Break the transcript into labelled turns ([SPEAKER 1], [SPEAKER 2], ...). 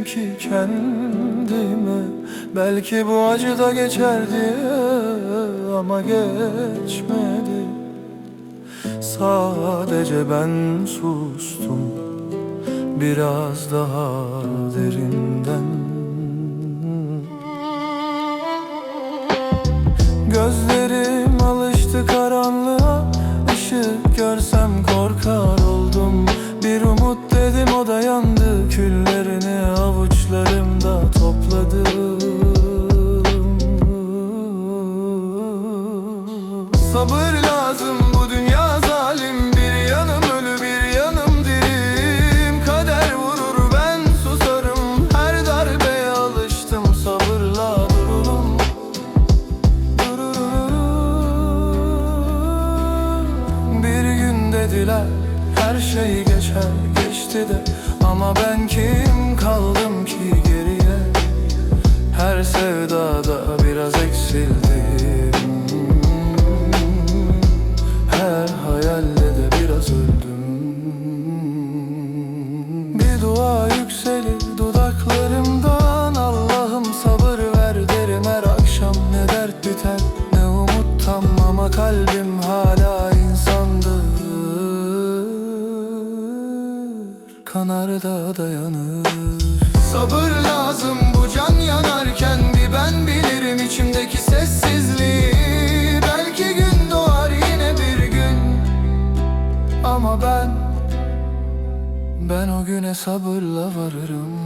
[SPEAKER 1] ki kendime, belki bu acı da geçer diye, ama geçmedi. Sadece ben sustum, biraz daha derinden. Gözlerim alıştı karanlığa, ışık görsem korkar oldum. Bir umut dedim, o da yandı, küllerini avuçlarımda topladım. Sabır lazım, bu dünya zalim, bir yanım ölü bir yanım dirim. Kader vurur ben susarım, her darbeye alıştım, sabırla dururum. Bir gün dediler her şey geçer, geçti de, ama ben kim kaldım ki geriye? Her sevdada biraz eksildim, her hayalde de biraz öldüm. Bir dua yükselir dudaklarımdan, Allah'ım sabır ver derim her akşam. Ne dert biter ne umut tam, ama kalbim hala insandır, kanar da dayanır. Sabır lazım, bu can yanarken bir ben bilirim içimdeki sessizliği. Belki gün doğar yine bir gün, ama ben o güne sabırla varırım.